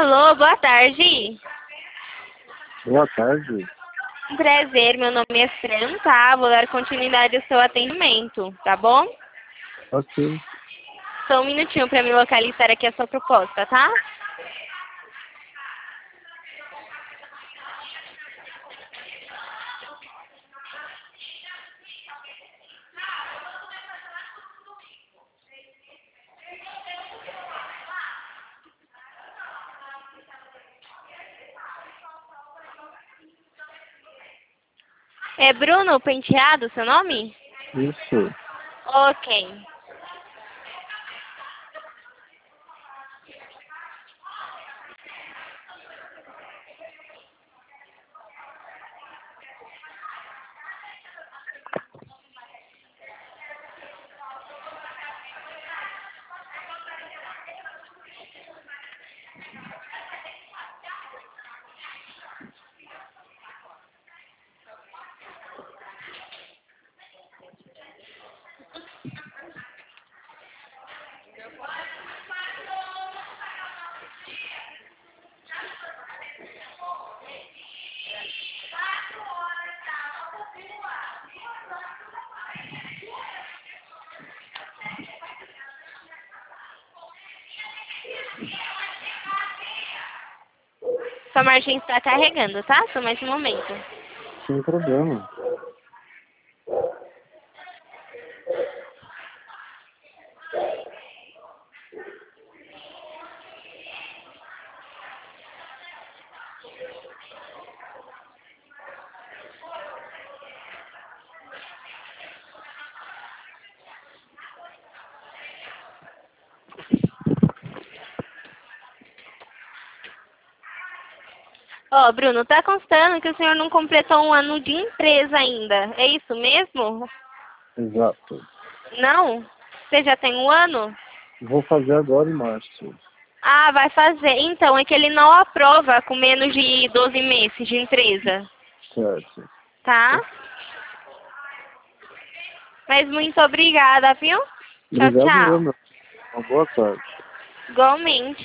Alô, boa tarde. Boa tarde. Prazer, meu nome é Fran, tá? Vou dar continuidade ao seu atendimento, tá bom? Ok. Só um minutinho para me localizar aqui a sua proposta, tá? É Bruno Penteado, seu nome? Isso. Ok. Sua margem está carregando, tá? Só mais um momento. Sem problema. Ó, Bruno, tá constando que o senhor não completou um ano de empresa ainda. É isso mesmo? Exato. Não? Você já tem um ano? Vou fazer agora em março. Ah, vai fazer. Então, é que ele não aprova com menos de 12 meses de empresa, Certo. tá? Mas muito obrigada, viu? Tchau, Obrigado, tchau. Ana. Uma boa tarde. Igualmente.